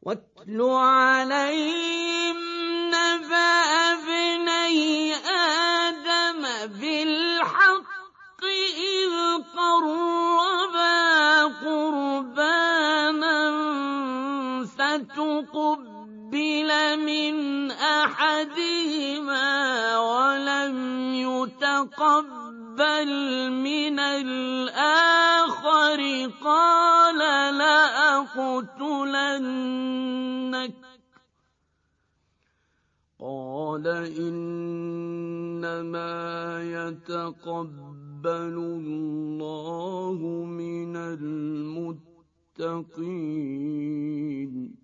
واتل عليهم نبأ ابني آدم بالحق إذ قربا قربانا فتقبل من أحدهما ولم يتقبل من الآخر قال لأقتلنك قال إنما يتقبل الله من المتقين